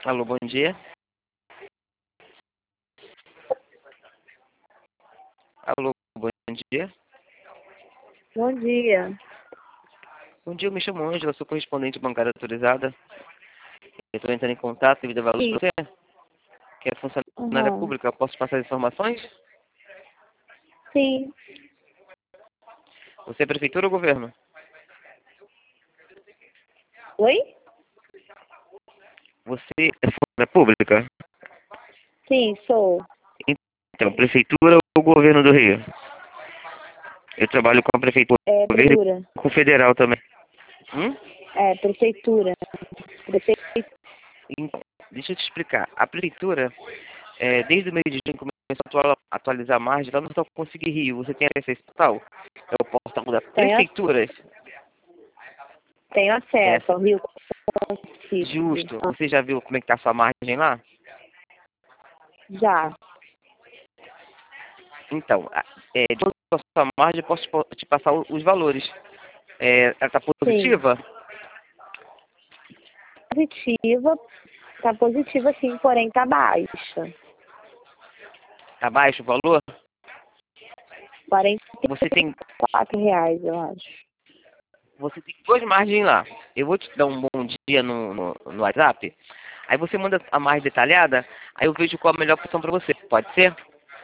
Alô, bom dia. Alô, bom dia. Bom dia. Bom dia, eu me chamo Ângela, sou correspondente bancária autorizada. Eu estou entrando em contato devido a valores Sim. para você, que é funcionária Aham. pública. Posso passar as informações? Sim. Você é prefeitura ou governo? Oi? Você é funcionária pública? Sim, sou. Então, prefeitura ou governo do Rio? Eu trabalho com a prefeitura, É governo prefeitura. e com o federal também. Hum? É prefeitura. Em- Deixa eu te explicar. A prefeitura, desde o meio de junho, começou a atualizar a margem. Lá no Hospital Consegui Rio, você tem acesso total? É o portal da Tenho, prefeitura. tenho É, acesso ao Rio Consigo. justo. Você já viu como é que tá a sua margem lá? Já. Então, de toda a sua margem, eu posso te passar os valores. Ela está Sim. positiva? Positiva. Tá positiva sim, porém tá baixa. Está baixo o valor? Quarenta Você tem, e quatro reais, eu acho. você tem duas margens lá. Eu vou te dar um bom dia no WhatsApp. Aí você manda a margem detalhada, aí eu vejo qual a melhor opção para você. Pode ser?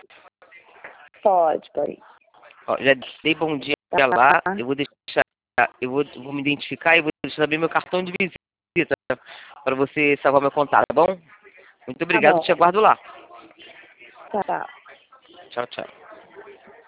Pode, pode. Ó, já dei bom dia lá. Tá. Eu vou deixar, vou me identificar e vou deixar também meu cartão de visita para você salvar meu contato, tá bom? Muito Tá obrigado, bom. te aguardo lá. Tá. Tchau, tchau.